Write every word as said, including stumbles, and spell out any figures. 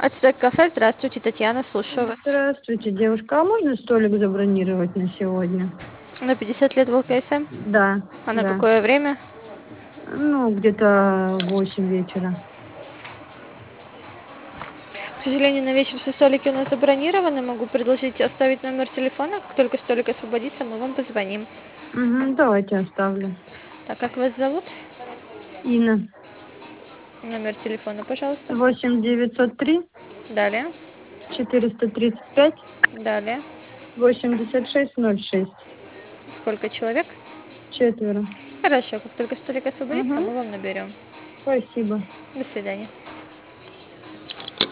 Ацтек кафе, здравствуйте, Татьяна, слушаю вас. Здравствуйте, девушка. А можно столик забронировать на сегодня? На пятьдесят лет в ЛКСМ? Да, А на да. какое время? Ну, где-то восемь вечера. К сожалению, на вечер все столики у нас забронированы. Могу предложить оставить номер телефона. Как только столик освободится, мы вам позвоним. Угу, давайте оставлю. Так, как вас зовут? Инна. Номер телефона, пожалуйста. Восемь девятьсот три Далее. четыреста тридцать пять Далее. восемьдесят шесть ноль шесть. Сколько человек? Четверо. Хорошо, как только столик освободится, Угу, мы вам наберем. спасибо. До свидания.